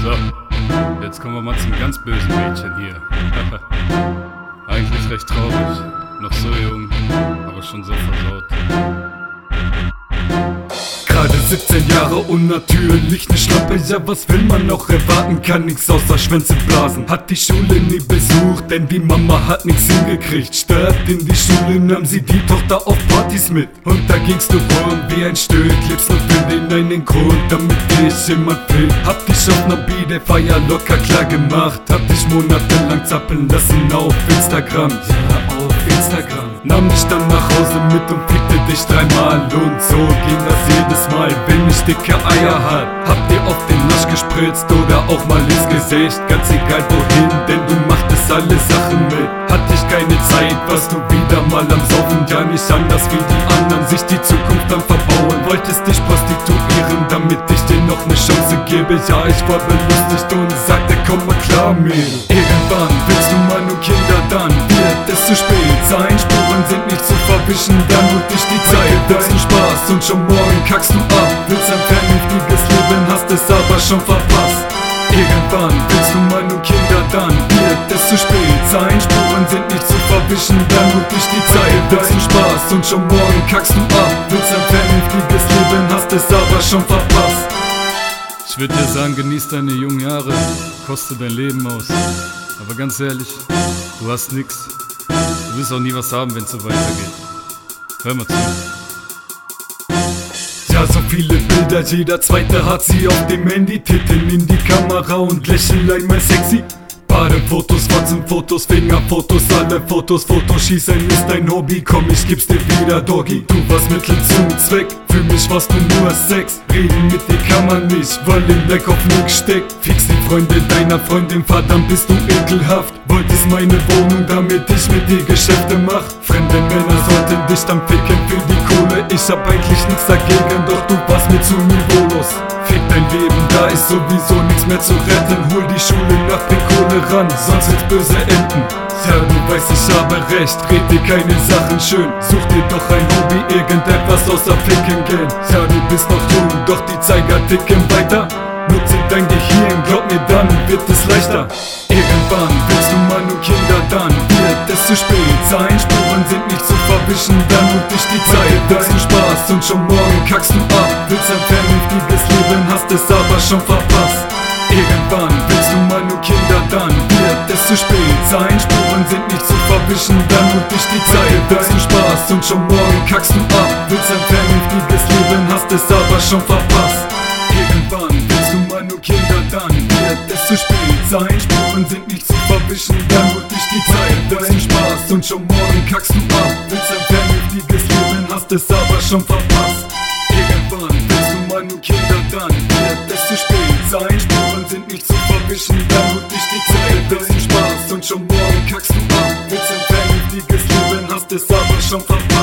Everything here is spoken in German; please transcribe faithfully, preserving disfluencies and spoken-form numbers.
So, jetzt kommen wir mal zum ganz bösen Mädchen hier. Eigentlich recht traurig, noch so jung, aber schon so versaut. Gerade siebzehn Jahre unnatürlich, ne Schlampe, ja was will man noch erwarten, kann nix außer Schwänze blasen. Hat die Schule nie besucht, denn die Mama hat nix hingekriegt. Statt in die Schule nahm sie die Tochter auf Partys mit. Und da gingst du rum wie ein Stück, lebst nur für den einen Grund, damit dich jemand will. Hab dich auf ner Biederfeier locker klar gemacht, hab dich monatelang zappeln lassen auf Instagram, ja auf Instagram. Nahm dich dann nach Hause mit und fickte dich dreimal und so ging das jedes Mal, wenn ich dicke Eier hat. Hab dir auf den Nasch gespritzt oder auch mal ins Gesicht, ganz egal wohin, denn du machtest alle Sachen mit. Hatte ich keine Zeit, warst du wieder mal am Saufen, ja nicht anders wie die anderen, sich die Zukunft dann verbauen. Wolltest dich prostituieren, damit ich dir noch ne Chance gebe, ja ich war belustigt und sagte komm mal klar Mädel. Irgendwann willst du mal nur Kinder, dann wird es zu spät sein, Spuren sind nicht zu verwischen, dann holt dich die Zeit. Willst du Spaß und schon morgen kackst du ab, willst ein vernünftiges Leben, hast es aber schon verpasst. Irgendwann willst du mal nur Kinder, dann wird es zu spät sein, Spuren sind nicht zu verwischen, dann holt dich die Zeit. Willst du Spaß und schon morgen kackst du ab, willst ein vernünftiges Leben, hast es aber schon verpasst. Ich würd dir sagen, genieß deine jungen Jahre, koste dein Leben aus. Aber ganz ehrlich, du hast nix. Du wirst auch nie was haben, wenn's so weitergeht. Hör mal zu. Ja, so viele Bilder, jeder zweite hat sie auf dem Handy. Titten in die Kamera und lächeln einmal sexy. Badefotos, Fotzenfotos, Fingerfotos, alle Fotos, Fotoschießen ist dein Hobby. Komm, ich gib's dir wieder, Doggy. Du warst Mittel zum Zweck, für mich warst du nur Sex. Reden mit dir kann man nicht, weil im Black auf nix steckt. Fix die Freunde deiner Freundin, verdammt bist du ekelhaft. Wolltest meine Wohnung, damit ich mit dir Geschäfte mach. Fremde Männer sollten dich dann ficken für die Kohle. Ich hab eigentlich nichts dagegen, doch du warst mir zu niveaulos. Fick dein Leben, da ist sowieso nichts mehr zu retten. Hol die Schule nach der Kohle ran, sonst wird's böse enden. Ja, du weißt, ich habe recht, red dir keine Sachen schön. Such dir doch ein Hobby, irgendetwas außer Ficken gehen. Ja, du bist noch jung, doch die Zeiger ticken weiter. Nutze dein Gehirn, glaub mir, dann wird es leichter. Irgendwann willst du mal nur Kinder, dann wird es zu spät sein. Spuren sind nicht zu verwischen, dann holt dich die Zeit. Willst du Spaß und schon morgen kackst du ab, willst ein vernünftiges Leben, hast es aber schon verpasst. Irgendwann willst du mal nur Kinder, dann wird es zu spät sein. Spuren sind nicht zu verwischen, dann holt dich die Zeit. Willst du Spaß und schon morgen kackst du ab, willst ein vernünftiges Leben, hast es aber schon verpasst. Irgendwann willst du mal nur Kinder, dann wird es zu spät sein. Spuren sind nicht zu verwischen, dann holt dich die Zeit. Willst du Spaß und schon morgen kackst du ab, willst ein vernünftiges Leben, hast es aber schon verpasst. Irgendwann willst du mal nur Kinder, dann wird es zu spät sein. Spuren sind nicht zu verwischen, dann holt dich die Zeit. Willst du Spaß und schon morgen kackst du ab, willst ein vernünftiges Leben, hast es aber schon verpasst.